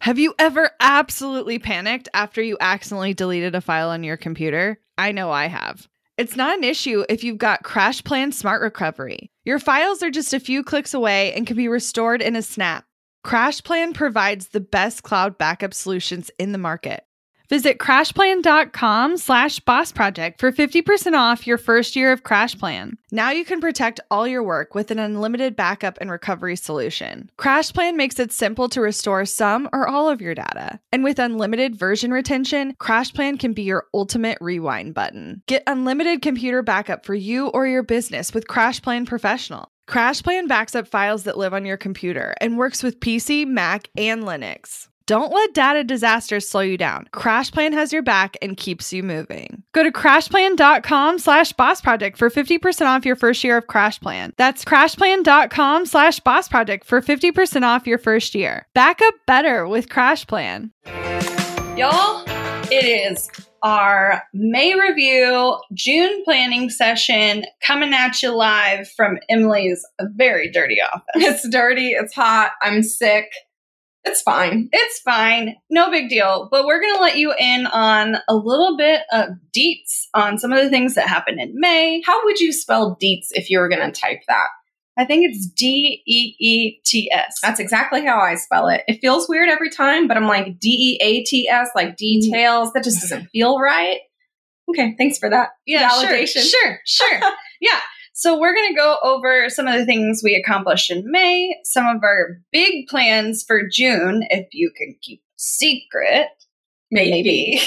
Have you ever absolutely panicked after you accidentally deleted a file on your computer? I know I have. It's not an issue if you've got CrashPlan Smart Recovery. Your files are just a few clicks away and can be restored in a snap. CrashPlan provides the best cloud backup solutions in the market. Visit crashplan.com/bossproject for 50% off your first year of CrashPlan. Now you can protect all your work with an unlimited backup and recovery solution. CrashPlan makes it simple to restore some or all of your data. And with unlimited version retention, CrashPlan can be your ultimate rewind button. Get unlimited computer backup for you or your business with CrashPlan Professional. CrashPlan backs up files that live on your computer and works with PC, Mac, and Linux. Don't let data disasters slow you down. CrashPlan has your back and keeps you moving. Go to crashplan.com/bossproject for 50% off your first year of CrashPlan. That's crashplan.com/bossproject for 50% off your first year. Back up better with CrashPlan. Y'all, it is our May review June planning session coming at you live from Emily's very dirty office. It's dirty. It's hot. I'm sick. It's fine. It's fine. No big deal. But we're going to let you in on a little bit of deets on some of the things that happened in May. How would you spell deets if you were going to type that? I think it's DEETS. That's exactly how I spell it. It feels weird every time, but I'm like DEATS, like details. That just doesn't feel right. Okay, thanks for that validation. Sure. Yeah. So we're going to go over some of the things we accomplished in May, some of our big plans for June, if you can keep secret. Maybe.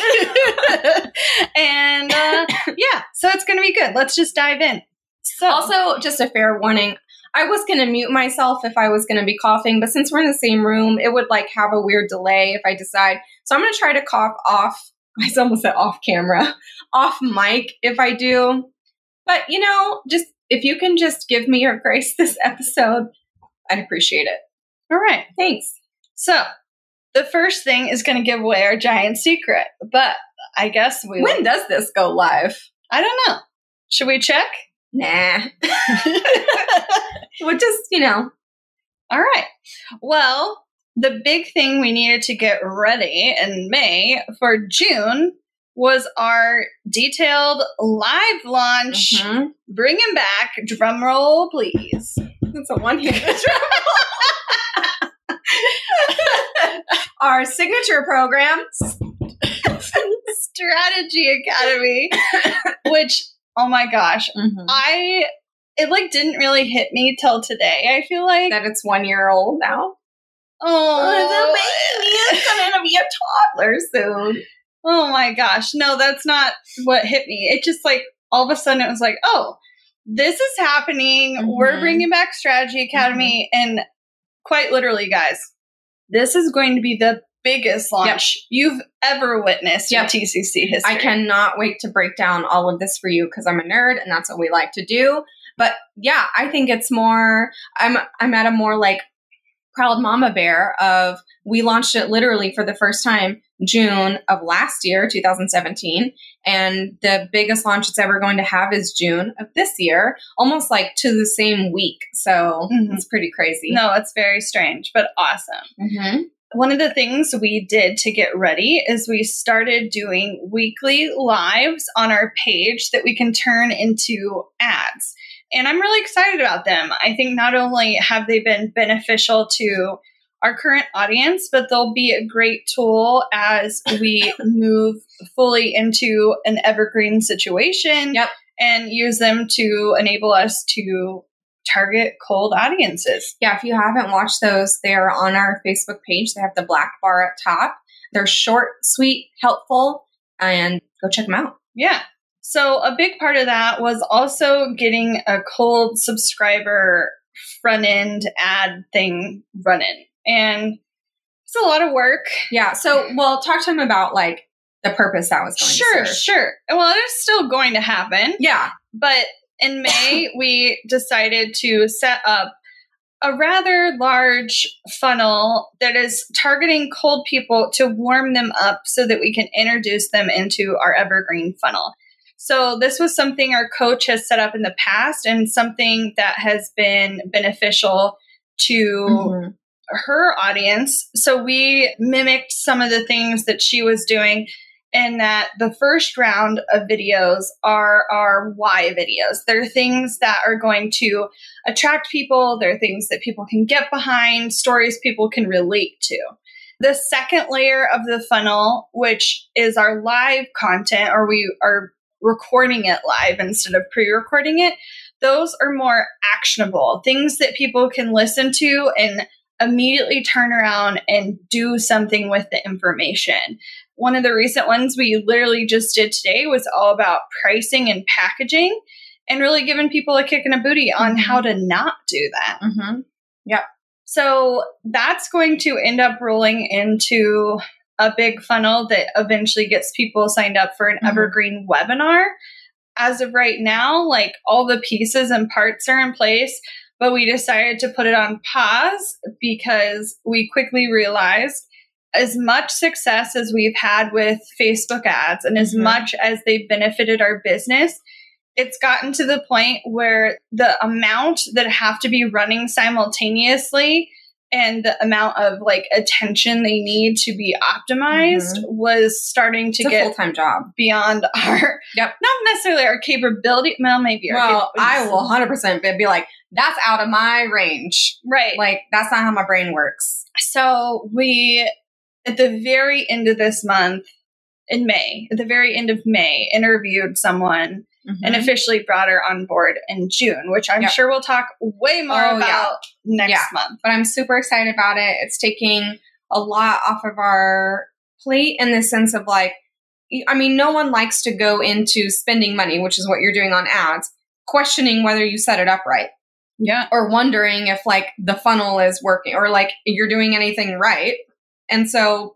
And yeah, so it's going to be good. Let's just dive in. So, also, just a fair warning, I was going to mute myself if I was going to be coughing, but since we're in the same room, it would like have a weird delay if I decide. So I'm going to try to cough off. I almost said off camera, off mic if I do. But, you know, just if you can just give me your grace this episode, I'd appreciate it. All right. Thanks. So the first thing is going to give away our giant secret, but I guess When does this go live? I don't know. Should we check? Nah. We'll just, All right. Well, the big thing we needed to get ready in May for June was our detailed live launch. Mm-hmm. Bringing back, drum roll, please. It's a one-handed drum roll. Our signature program, Strategy Academy, which, oh my gosh, it like didn't really hit me till today. I feel like that it's 1 year old now. Oh, it's a baby. It's going to be a toddler soon. Oh my gosh. No, that's not what hit me. It just like, all of a sudden it was like, oh, this is happening. Mm-hmm. We're bringing back Strategy Academy. And quite literally, guys, this is going to be the biggest launch you've ever witnessed in TCC history. I cannot wait to break down all of this for you because I'm a nerd and that's what we like to do. But yeah, I think it's more, I'm at a more like proud mama bear of, we launched it literally for the first time June of last year, 2017. And the biggest launch it's ever going to have is June of this year, almost like to the same week. So it's pretty crazy. No, it's very strange, but awesome. Mm-hmm. One of the things we did to get ready is we started doing weekly lives on our page that we can turn into ads. And I'm really excited about them. I think not only have they been beneficial to our current audience, but they'll be a great tool as we move fully into an evergreen situation and use them to enable us to target cold audiences. Yeah, if you haven't watched those, they're on our Facebook page. They have the black bar at top. They're short, sweet, helpful, and go check them out. Yeah. So a big part of that was also getting a cold subscriber front end ad thing running. And it's a lot of work. Yeah. So, well, talk to him about like the purpose that was going to serve. Sure. Well, it is still going to happen. Yeah. But in May, we decided to set up a rather large funnel that is targeting cold people to warm them up so that we can introduce them into our evergreen funnel. So this was something our coach has set up in the past and something that has been beneficial to her audience. So we mimicked some of the things that she was doing, and that the first round of videos are our why videos. They're things that are going to attract people. They're things that people can get behind, stories people can relate to. The second layer of the funnel, which is our live content, or we are recording it live instead of pre-recording it, those are more actionable, things that people can listen to and immediately turn around and do something with the information. One of the recent ones we literally just did today was all about pricing and packaging, and really giving people a kick in the booty on how to not do that. Yep. So that's going to end up rolling into a big funnel that eventually gets people signed up for an evergreen webinar. As of right now, like, all the pieces and parts are in place, but we decided to put it on pause because we quickly realized as much success as we've had with Facebook ads and as much as they've benefited our business, it's gotten to the point where the amount that have to be running simultaneously and the amount of like attention they need to be optimized was starting to get a full-time job beyond our, not necessarily our capability. Well, maybe our I will 100% be like, that's out of my range. Right. Like, that's not how my brain works. So we, at the very end of this month, in May, at the very end of May, interviewed someone and officially brought her on board in June, which I'm sure we'll talk way more about next month. But I'm super excited about it. It's taking a lot off of our plate in the sense of like, I mean, no one likes to go into spending money, which is what you're doing on ads, questioning whether you set it up right. Yeah. Or wondering if like the funnel is working or like you're doing anything right. And so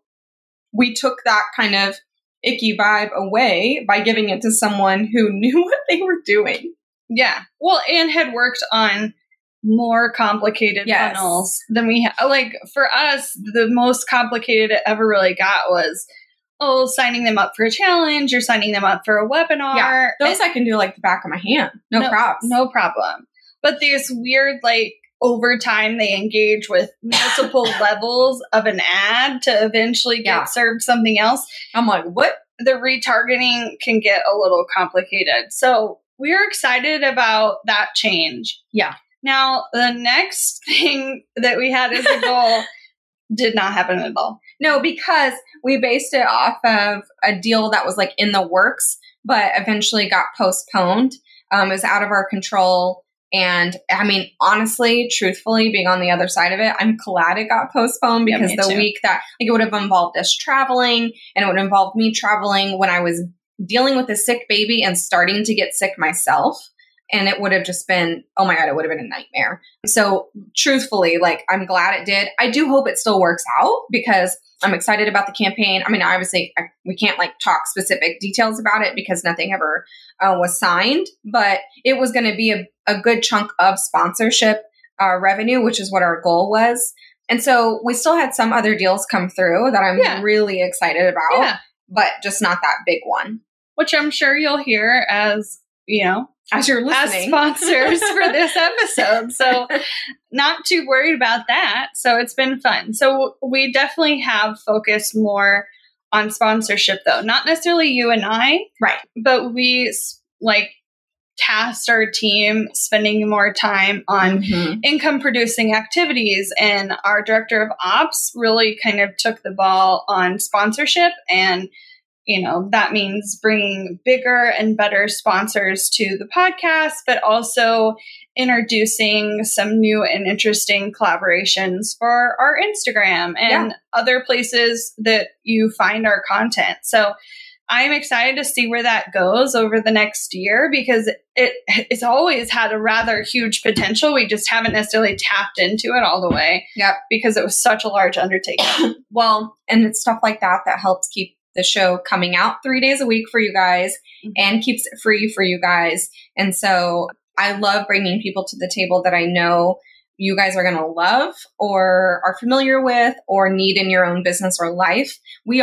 we took that kind of icky vibe away by giving it to someone who knew what they were doing. Yeah. Well, and had worked on more complicated funnels than we had. Like, for us, the most complicated it ever really got was, signing them up for a challenge or signing them up for a webinar. Yeah, those I can do like the back of my hand. No props. No problem. But these weird, like, over time, they engage with multiple levels of an ad to eventually get served something else. I'm like, what? The retargeting can get a little complicated. So we're excited about that change. Yeah. Now, the next thing that we had as a goal did not happen at all. No, because we based it off of a deal that was like in the works, but eventually got postponed. It was out of our control. And I mean, honestly, truthfully, being on the other side of it, I'm glad it got postponed because the week that, like, it would have involved us traveling, and it would involve me traveling when I was dealing with a sick baby and starting to get sick myself. And it would have just been, oh my God, it would have been a nightmare. So truthfully, like, I'm glad it did. I do hope it still works out because I'm excited about the campaign. I mean, obviously, we can't like talk specific details about it because nothing ever was signed, but it was going to be a good chunk of sponsorship revenue, which is what our goal was. And so we still had some other deals come through that I'm really excited about, but just not that big one. Which I'm sure you'll hear as, you know, as you're listening, as sponsors for this episode. So not too worried about that. So it's been fun. So we definitely have focused more on sponsorship, though. Not necessarily you and I. Right. But we like tasked our team spending more time on income producing activities. And our director of ops really kind of took the ball on sponsorship, and you know, that means bringing bigger and better sponsors to the podcast, but also introducing some new and interesting collaborations for our Instagram and other places that you find our content. So I'm excited to see where that goes over the next year because it's always had a rather huge potential. We just haven't necessarily tapped into it all the way because it was such a large undertaking. Well, and it's stuff like that that helps keep the show coming out 3 days a week for you guys and keeps it free for you guys. And so I love bringing people to the table that I know you guys are going to love or are familiar with or need in your own business or life.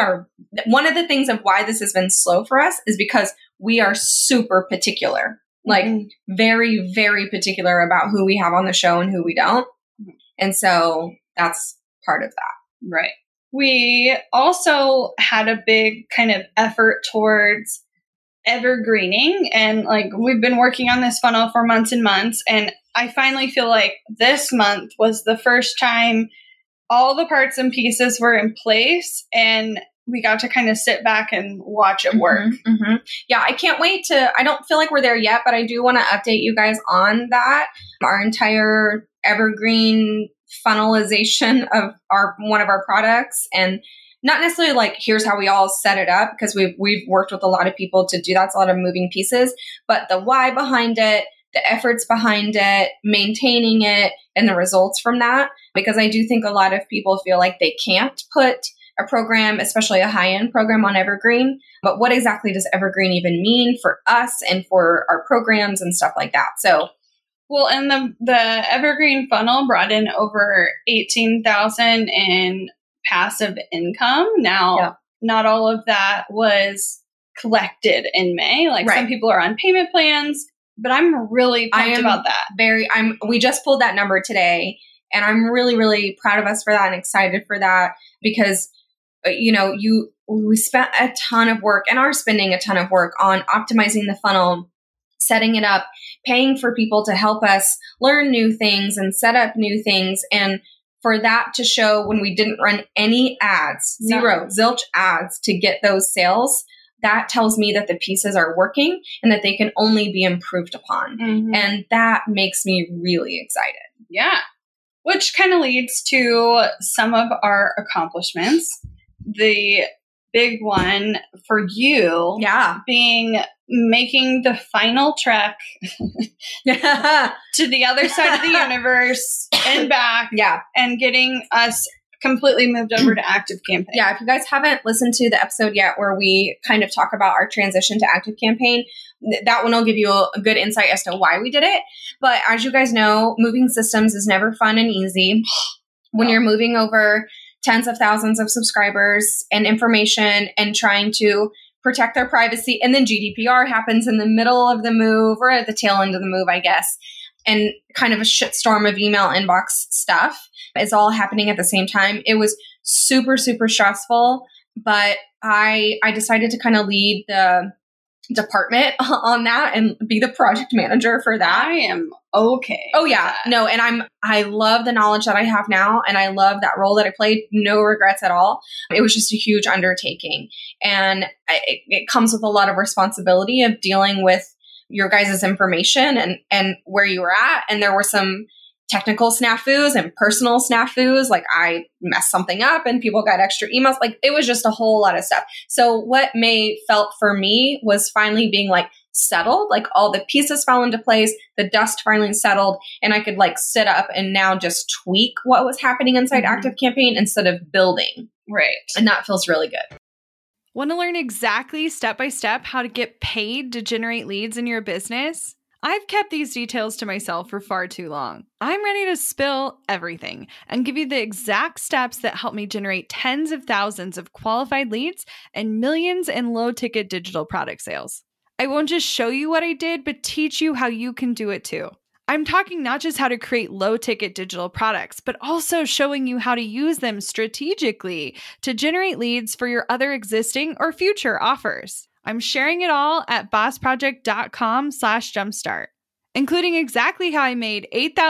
One of the things of why this has been slow for us is because we are super particular, like very, very particular about who we have on the show and who we don't. And so that's part of that. Right. We also had a big kind of effort towards evergreening, and like we've been working on this funnel for months and months, and I finally feel like this month was the first time all the parts and pieces were in place and we got to kind of sit back and watch it work. Yeah, I can't wait I don't feel like we're there yet, but I do want to update you guys on that. Our entire evergreen funnelization of one of our products, and not necessarily like here's how we all set it up, because we've worked with a lot of people to do that. It's a lot of moving pieces, but the why behind it, the efforts behind it, maintaining it, and the results from that. Because I do think a lot of people feel like they can't put a program, especially a high-end program, on Evergreen. But what exactly does Evergreen even mean for us and for our programs and stuff like that? So, well, and the Evergreen funnel brought in over $18,000 in passive income. Now, not all of that was collected in May. Like some people are on payment plans, but I'm really pumped about that. We just pulled that number today, and I'm really, really proud of us for that and excited for that, because we spent a ton of work and are spending a ton of work on optimizing the funnel, setting it up, paying for people to help us learn new things and set up new things. And for that to show when we didn't run any ads, zilch ads to get those sales, that tells me that the pieces are working and that they can only be improved upon. And that makes me really excited. Yeah. Which kind of leads to some of our accomplishments. The big one for you being making the final trek to the other side of the universe and back and getting us completely moved over to ActiveCampaign. Yeah, if you guys haven't listened to the episode yet where we kind of talk about our transition to ActiveCampaign, that one will give you a good insight as to why we did it. But as you guys know, moving systems is never fun and easy. When you're moving over tens of thousands of subscribers and information and trying to protect their privacy, and then GDPR happens in the middle of the move, or at the tail end of the move, I guess, and kind of a shitstorm of email inbox stuff is all happening at the same time. It was super, super stressful, but I decided to kind of lead the department on that and be the project manager for that. I am okay. Oh yeah. No, and I love the knowledge that I have now, and I love that role that I played. No regrets at all. It was just a huge undertaking, and it comes with a lot of responsibility of dealing with your guys' information and where you were at. And there were some technical snafus and personal snafus. Like I messed something up and people got extra emails. Like it was just a whole lot of stuff. So what May felt for me was finally being like settled, like all the pieces fell into place, the dust finally settled, and I could like sit up and now just tweak what was happening inside ActiveCampaign instead of building. Right. And that feels really good. Want to learn exactly step by step how to get paid to generate leads in your business? I've kept these details to myself for far too long. I'm ready to spill everything and give you the exact steps that help me generate tens of thousands of qualified leads and millions in low-ticket digital product sales. I won't just show you what I did, but teach you how you can do it too. I'm talking not just how to create low-ticket digital products, but also showing you how to use them strategically to generate leads for your other existing or future offers. I'm sharing it all at bossproject.com/jumpstart, including exactly how I made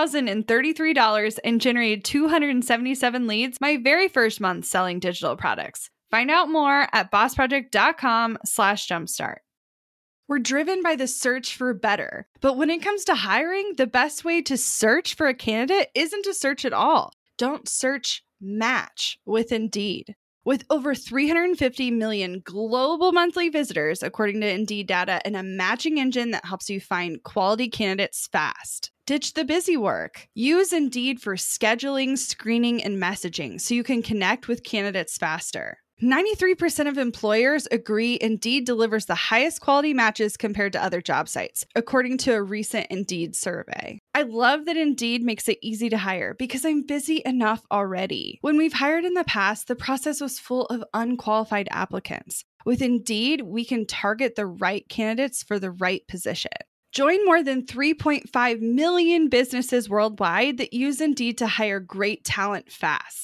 $8,033 and generated 277 leads my very first month selling digital products. Find out more at bossproject.com/jumpstart. We're driven by the search for better, but when it comes to hiring, the best way to search for a candidate isn't to search at all. Don't search, match with Indeed. With over 350 million global monthly visitors, according to Indeed data, and a matching engine that helps you find quality candidates fast. Ditch the busy work. Use Indeed for scheduling, screening, and messaging so you can connect with candidates faster. 93% of employers agree Indeed delivers the highest quality matches compared to other job sites, according to a recent Indeed survey. I love that Indeed makes it easy to hire because I'm busy enough already. When we've hired in the past, the process was full of unqualified applicants. With Indeed, we can target the right candidates for the right position. Join more than 3.5 million businesses worldwide that use Indeed to hire great talent fast.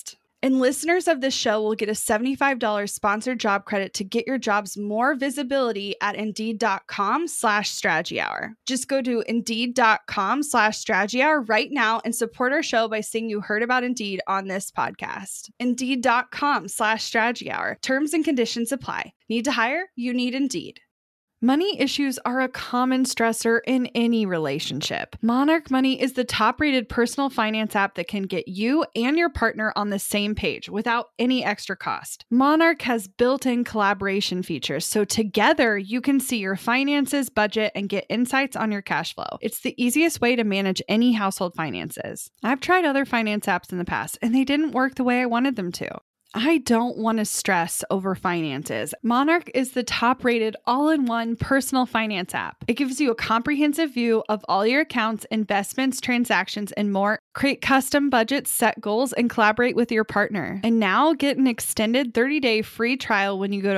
And listeners of this show will get a $75 sponsored job credit to get your jobs more visibility at Indeed.com/Strategy Hour. Just go to Indeed.com/Strategy Hour right now and support our show by saying you heard about Indeed on this podcast. Indeed.com/Strategy Hour. Terms and conditions apply. Need to hire? You need Indeed. Money issues are a common stressor in any relationship. Monarch Money is the top-rated personal finance app that can get you and your partner on the same page without any extra cost. Monarch has built-in collaboration features, so together you can see your finances, budget, and get insights on your cash flow. It's the easiest way to manage any household finances. I've tried other finance apps in the past, and they didn't work the way I wanted them to. I don't want to stress over finances. Monarch is the top-rated all-in-one personal finance app. It gives you a comprehensive view of all your accounts, investments, transactions, and more. Create custom budgets, set goals, and collaborate with your partner. And now get an extended 30-day free trial when you go to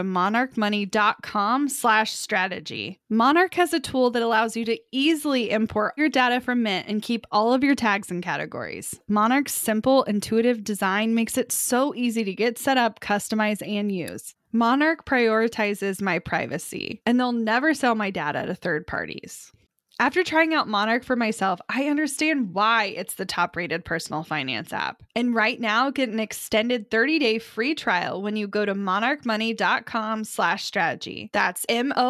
monarchmoney.com/strategy. Monarch has a tool that allows you to easily import your data from Mint and keep all of your tags and categories. Monarch's simple, intuitive design makes it so easy to get set up, customize, and use. Monarch prioritizes my privacy, and they'll never sell my data to third parties. After trying out Monarch for myself, I understand why it's the top-rated personal finance app. And right now, get an extended 30-day free trial when you go to monarchmoney.com/strategy. That's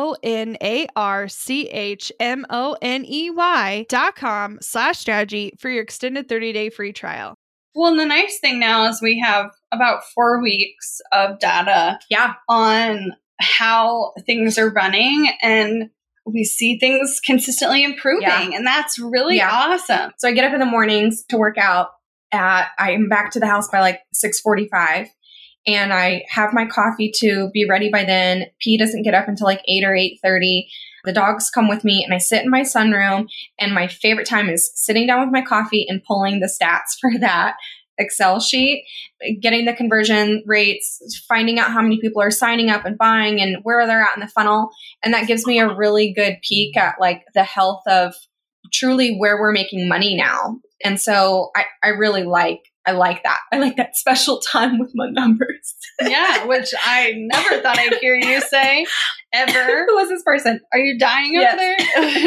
MONARCHMONEY.com/strategy for your extended 30-day free trial. Well, and the nice thing now is we have about 4 weeks of data on how things are running, and we see things consistently improving, and that's really awesome. So I get up in the mornings to work out. I'm back to the house by like 6:45, and I have my coffee to be ready by then. P doesn't get up until like 8 or 8:30. The dogs come with me, and I sit in my sunroom, and my favorite time is sitting down with my coffee and pulling the stats for that Excel sheet, getting the conversion rates, finding out how many people are signing up and buying and where they're at in the funnel. And that gives me a really good peek at like the health of truly where we're making money now. And so I really like that. I like that special time with my numbers. Yeah, which I never thought I'd hear you say ever. Who was this person? Are you dying over there?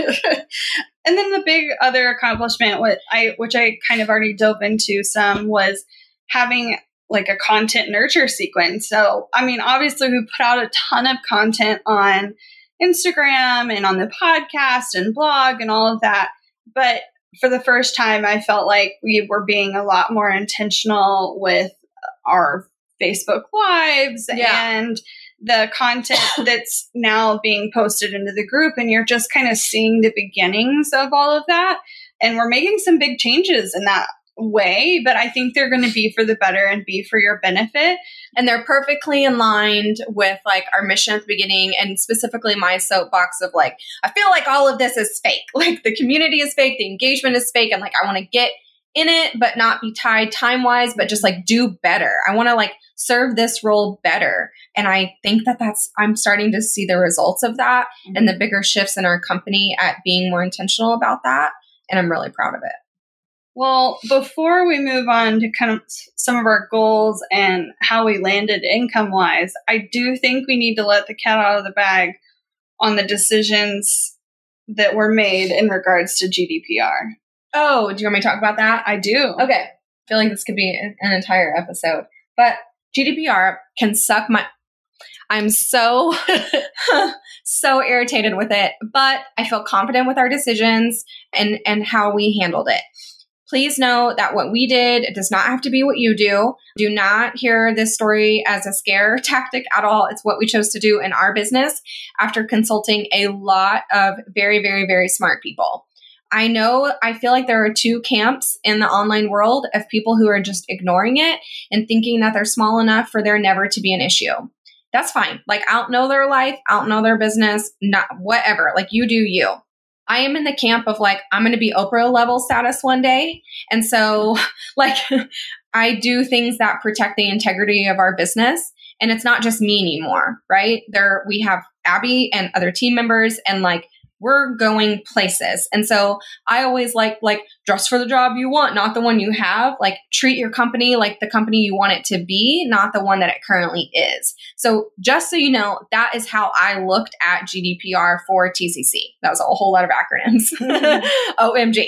And then the big other accomplishment, which I kind of already dove into some, was having like a content nurture sequence. So, I mean, obviously we put out a ton of content on Instagram and on the podcast and blog and all of that. But for the first time, I felt like we were being a lot more intentional with our Facebook Lives and the content that's now being posted into the group. And you're just kind of seeing the beginnings of all of that. And we're making some big changes in that way, but I think they're going to be for the better and be for your benefit. And they're perfectly aligned with like our mission at the beginning, and specifically my soapbox of like, I feel like all of this is fake. Like the community is fake, the engagement is fake. And like, I want to get in it, but not be tied time-wise, but just like do better. I want to like serve this role better. And I think I'm starting to see the results of that and the bigger shifts in our company at being more intentional about that. And I'm really proud of it. Well, before we move on to kind of some of our goals and how we landed income-wise, I do think we need to let the cat out of the bag on the decisions that were made in regards to GDPR. Oh, do you want me to talk about that? I do. Okay. I feel like this could be an entire episode. But GDPR can suck I'm so, so irritated with it. But I feel confident with our decisions and how we handled it. Please know that what we did does not have to be what you do. Do not hear this story as a scare tactic at all. It's what we chose to do in our business after consulting a lot of very, very, very smart people. I feel like there are two camps in the online world of people who are just ignoring it and thinking that they're small enough for there never to be an issue. That's fine. Like, outknow their life, outknow their business, not whatever. Like, you do you. I am in the camp of like, I'm going to be Oprah level status one day. And so like, I do things that protect the integrity of our business. And it's not just me anymore, right? We have Abby and other team members, and like, we're going places. And so I always like dress for the job you want, not the one you have. Like treat your company like the company you want it to be, not the one that it currently is. So just so you know, that is how I looked at GDPR for TCC. That was a whole lot of acronyms. OMG.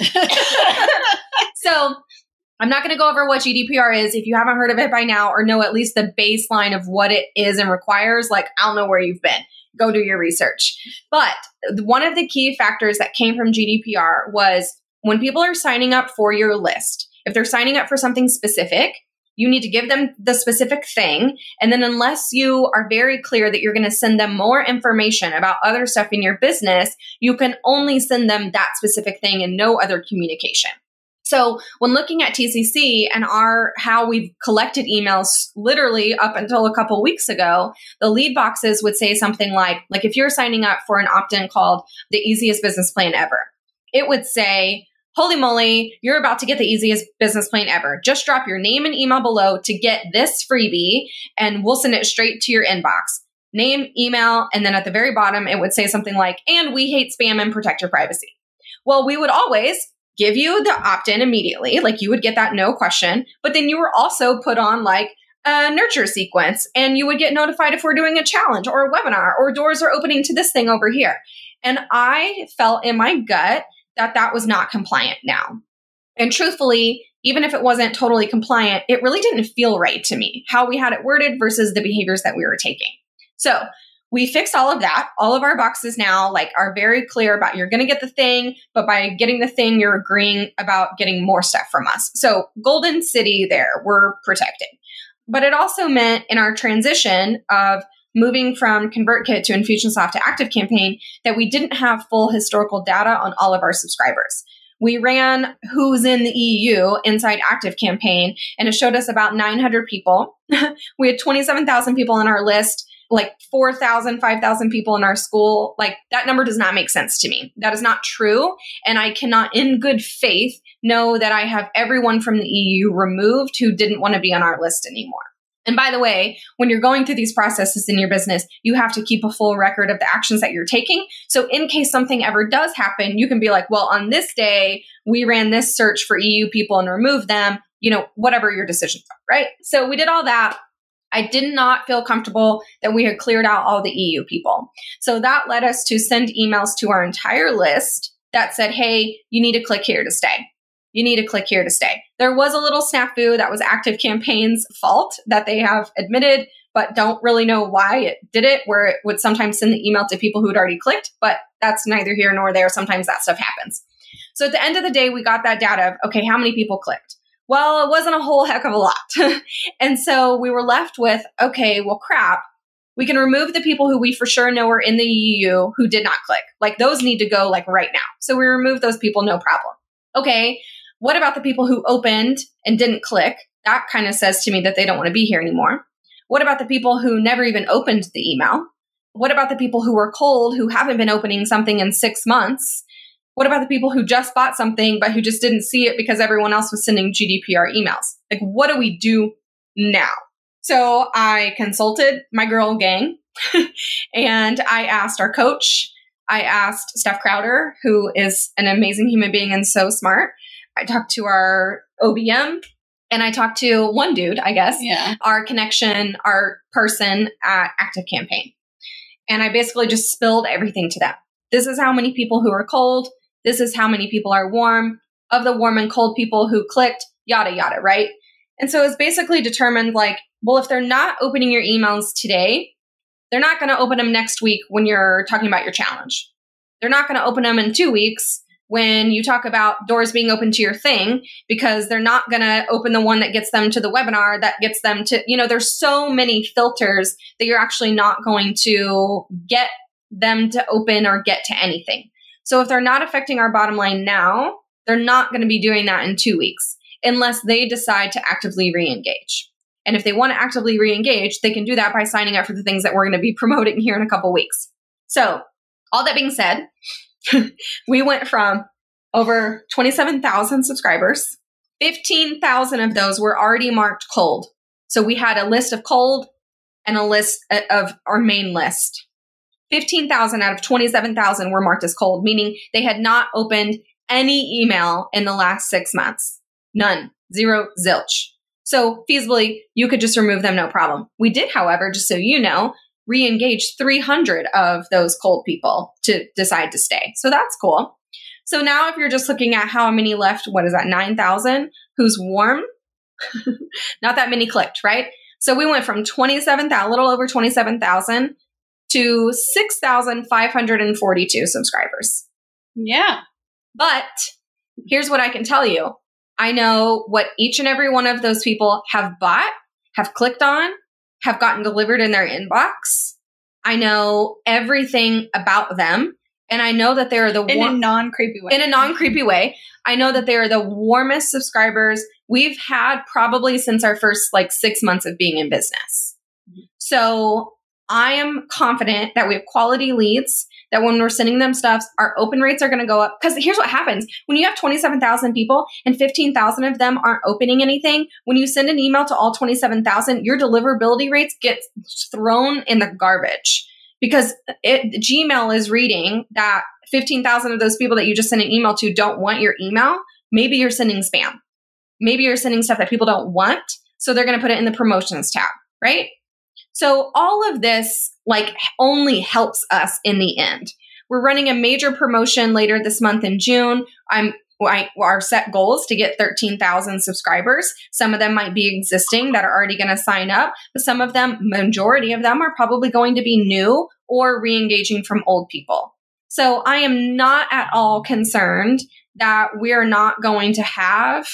So I'm not going to go over what GDPR is. If you haven't heard of it by now or know at least the baseline of what it is and requires, like, I don't know where you've been. Go do your research. But one of the key factors that came from GDPR was when people are signing up for your list, if they're signing up for something specific, you need to give them the specific thing. And then unless you are very clear that you're going to send them more information about other stuff in your business, you can only send them that specific thing and no other communication. So when looking at TCC and how we've collected emails literally up until a couple weeks ago, the lead boxes would say something like if you're signing up for an opt-in called the easiest business plan ever, it would say, holy moly, you're about to get the easiest business plan ever. Just drop your name and email below to get this freebie and we'll send it straight to your inbox. Name, email, and then at the very bottom, it would say something like, and we hate spam and protect your privacy. Well, we would always give you the opt-in immediately, like you would get that no question, but then you were also put on like a nurture sequence and you would get notified if we're doing a challenge or a webinar or doors are opening to this thing over here. And I felt in my gut that was not compliant now. And truthfully, even if it wasn't totally compliant, it really didn't feel right to me, how we had it worded versus the behaviors that we were taking. So we fixed all of that. All of our boxes now are very clear about you're going to get the thing, but by getting the thing, you're agreeing about getting more stuff from us. So Golden City there, we're protected. But it also meant in our transition of moving from ConvertKit to Infusionsoft to ActiveCampaign that we didn't have full historical data on all of our subscribers. We ran who's in the EU inside ActiveCampaign, and it showed us about 900 people. We had 27,000 people on our list, 4,000, 5,000 people in our school. That number does not make sense to me. That is not true. And I cannot in good faith know that I have everyone from the EU removed who didn't want to be on our list anymore. And by the way, when you're going through these processes in your business, you have to keep a full record of the actions that you're taking. So in case something ever does happen, you can be like, well, on this day, we ran this search for EU people and removed them, whatever your decisions are, right? So we did all that. I did not feel comfortable that we had cleared out all the EU people. So that led us to send emails to our entire list that said, hey, you need to click here to stay. You need to click here to stay. There was a little snafu that was ActiveCampaign's fault that they have admitted, but don't really know why it did it, where it would sometimes send the email to people who had already clicked, but that's neither here nor there. Sometimes that stuff happens. So at the end of the day, we got that data of, okay, how many people clicked? Well, it wasn't a whole heck of a lot. And so we were left with, okay, well, crap. We can remove the people who we for sure know are in the EU who did not click. Those need to go right now. So we removed those people, no problem. Okay, what about the people who opened and didn't click? That kind of says to me that they don't want to be here anymore. What about the people who never even opened the email? What about the people who were cold, who haven't been opening something in 6 months? What about the people who just bought something, but who just didn't see it because everyone else was sending GDPR emails? What do we do now? So I consulted my girl gang and I asked our coach. I asked Steph Crowder, who is an amazing human being and so smart. I talked to our OBM and I talked to one dude, I guess, our connection, our person at ActiveCampaign. And I basically just spilled everything to them. This is how many people who are cold. This is how many people are warm. Of the warm and cold people who clicked, yada, yada, right? And so it's basically determined well, if they're not opening your emails today, they're not going to open them next week when you're talking about your challenge. They're not going to open them in 2 weeks when you talk about doors being open to your thing, because they're not going to open the one that gets them to the webinar, that gets them to, there's so many filters that you're actually not going to get them to open or get to anything. So if they're not affecting our bottom line now, they're not going to be doing that in 2 weeks unless they decide to actively re-engage. And if they want to actively re-engage, they can do that by signing up for the things that we're going to be promoting here in a couple weeks. So all that being said, we went from over 27,000 subscribers. 15,000 of those were already marked cold. So we had a list of cold and a list of our main list. 15,000 out of 27,000 were marked as cold, meaning they had not opened any email in the last 6 months. None. Zero, zilch. So feasibly, you could just remove them, no problem. We did, however, just so you know, re-engage 300 of those cold people to decide to stay. So that's cool. So now if you're just looking at how many left, what is that, 9,000, who's warm? Not that many clicked, right? So we went from 27,000, a little over 27,000 to 6,542 subscribers. Yeah. But here's what I can tell you. I know what each and every one of those people have bought, have clicked on, have gotten delivered in their inbox. I know everything about them. And I know that they're the in a non-creepy way. In a non-creepy way. I know that they're the warmest subscribers we've had probably since our first 6 months of being in business. So I am confident that we have quality leads, that when we're sending them stuff, our open rates are going to go up. Because here's what happens. When you have 27,000 people and 15,000 of them aren't opening anything, when you send an email to all 27,000, your deliverability rates get thrown in the garbage. Because Gmail is reading that 15,000 of those people that you just sent an email to don't want your email. Maybe you're sending spam. Maybe you're sending stuff that people don't want. So they're going to put it in the promotions tab, right? So all of this only helps us in the end. We're running a major promotion later this month in June. Our set goal is to get 13,000 subscribers. Some of them might be existing that are already going to sign up, but some of them, majority of them, are probably going to be new or re-engaging from old people. So I am not at all concerned that we're not going to have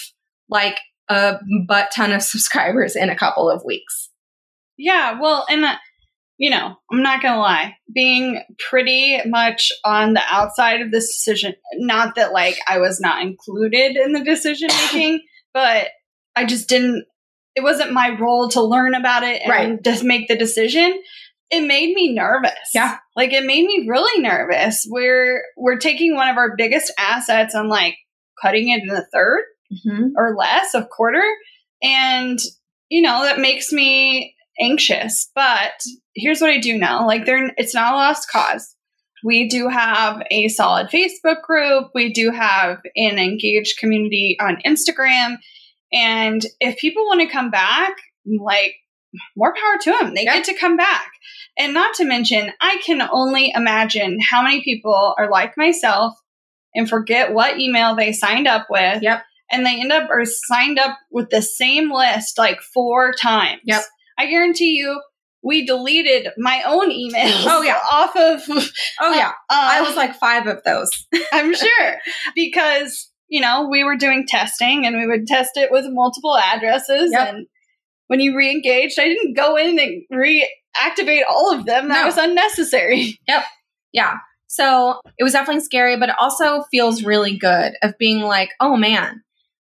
a butt ton of subscribers in a couple of weeks. Yeah, well, and I'm not going to lie, being pretty much on the outside of this decision, not that I was not included in the decision making, but I just it wasn't my role to learn about it and just make the decision. It made me nervous. Yeah. It made me really nervous. We're taking one of our biggest assets and cutting it in a third or less, a quarter. And, that makes me anxious, but here's what I do know. It's not a lost cause. We do have a solid Facebook group. We do have an engaged community on Instagram. And if people want to come back, more power to them. They get to come back. And not to mention, I can only imagine how many people are like myself and forget what email they signed up with. Yep. And they end up or signed up with the same list 4 times. Yep. I guarantee you, we deleted my own emails. Oh, yeah. Off of. Oh, yeah. I was 5 of those. I'm sure. Because, we were doing testing and we would test it with multiple addresses. Yep. And when you re-engaged, I didn't go in and reactivate all of them. That was unnecessary. Yep. Yeah. So it was definitely scary, but it also feels really good of being oh, man,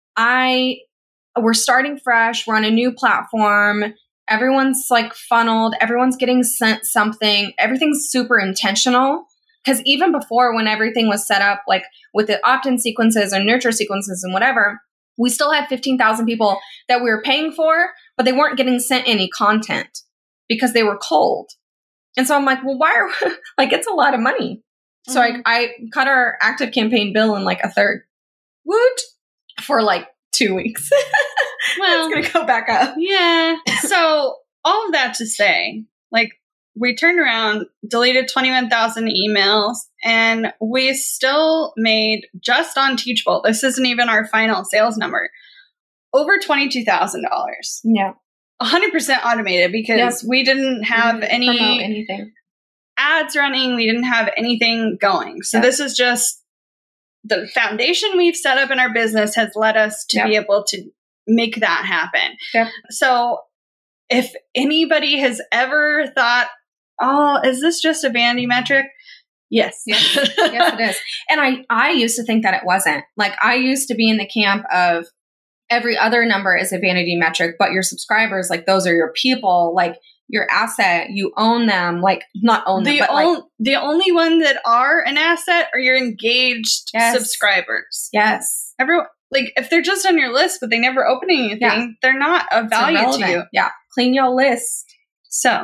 we're starting fresh. We're on a new platform. Everyone's funneled. Everyone's getting sent something. Everything's super intentional. Because even before, when everything was set up, with the opt-in sequences or nurture sequences and whatever, we still had 15,000 people that we were paying for, but they weren't getting sent any content because they were cold. And so I'm well, why are it's a lot of money. So I cut our active campaign bill in a third. Woot! For 2 weeks. Well, it's going to go back up. Yeah. So all of that to say, we turned around, deleted 21,000 emails, and we still made, just on Teachable, this isn't even our final sales number, over $22,000. Yeah. 100% automated because we didn't have anything ads running. We didn't have anything going. So this is just the foundation we've set up in our business has led us to be able to make that happen. Yep. So if anybody has ever thought, oh, is this just a vanity metric? Yes. Yes, it is. And I used to think that it wasn't. I used to be in the camp of every other number is a vanity metric, but your subscribers, those are your people, your asset, you own them, not own them, but the only one that are an asset are your engaged subscribers. Yes. Everyone, if they're just on your list, but they never open anything, they're not of value to you. Yeah. Clean your list. So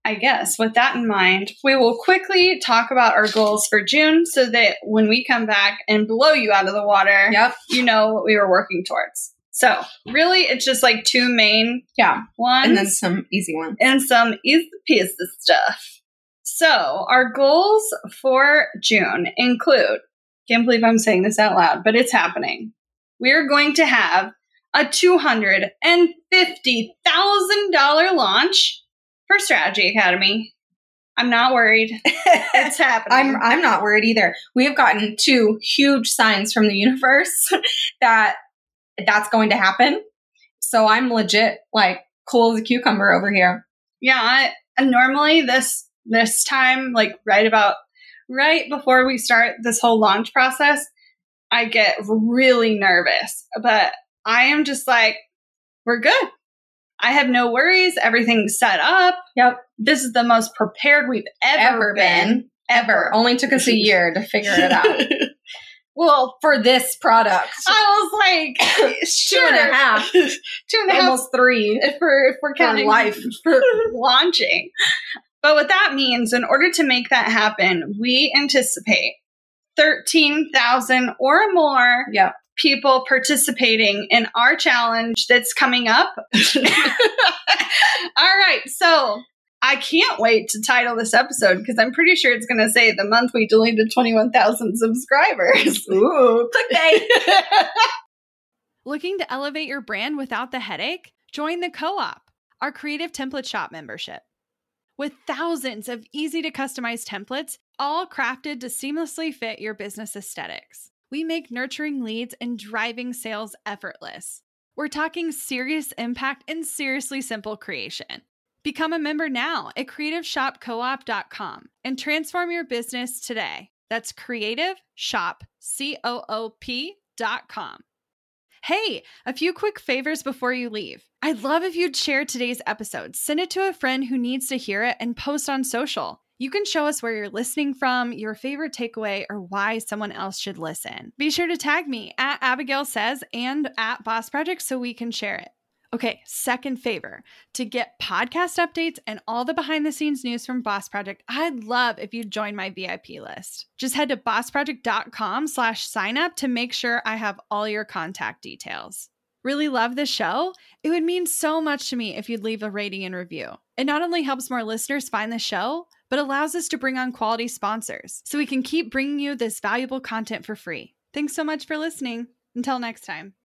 I guess with that in mind, we will quickly talk about our goals for June so that when we come back and blow you out of the water, you know what we were working towards. So really, it's just like two main ones. And then some easy ones. And some easy piece of stuff. So our goals for June include, can't believe I'm saying this out loud, but it's happening. We're going to have a $250,000 launch for Strategy Academy. I'm not worried. It's happening. I'm not worried either. We have gotten 2 huge signs from the universe that's going to happen. So I'm legit like cool as a cucumber over here. Yeah. Normally this time, like right before we start this whole launch process, I get really nervous, but I am just like, we're good. I have no worries. Everything's set up. Yep. This is the most prepared we've ever been. Ever. Only took us a year to figure it out. Well, for this product. I was like, sure. 2.5. 2.5. Almost 3. If we're counting life. For launching. But what that means, in order to make that happen, we anticipate 13,000 or more people participating in our challenge that's coming up. All right. So I can't wait to title this episode because I'm pretty sure it's going to say the month we deleted 21,000 subscribers. Ooh, clickbait. Looking to elevate your brand without the headache? Join the Co-op, our creative template shop membership. With thousands of easy to customize templates, all crafted to seamlessly fit your business aesthetics, we make nurturing leads and driving sales effortless. We're talking serious impact and seriously simple creation. Become a member now at creativeshopcoop.com and transform your business today. That's creativeshopcoop.com. Hey, a few quick favors before you leave. I'd love if you'd share today's episode, send it to a friend who needs to hear it, and post on social. You can show us where you're listening from, your favorite takeaway, or why someone else should listen. Be sure to tag me at Abigail Says and at Boss Project so we can share it. Okay, second favor. To get podcast updates and all the behind-the-scenes news from Boss Project, I'd love if you'd join my VIP list. Just head to bossproject.com/signup to make sure I have all your contact details. Really love the show? It would mean so much to me if you'd leave a rating and review. It not only helps more listeners find the show, but allows us to bring on quality sponsors so we can keep bringing you this valuable content for free. Thanks so much for listening. Until next time.